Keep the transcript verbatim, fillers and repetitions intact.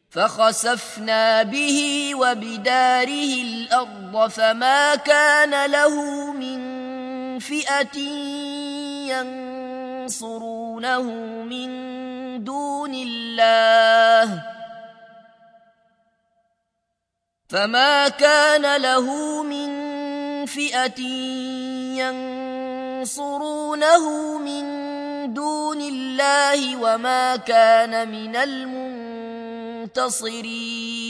فخسفنا به وبداره الأرض فما كان له من فئة ينصرونه من دون الله فما كان له من فئة ينصرونه من دون الله وما كان من المنتصرين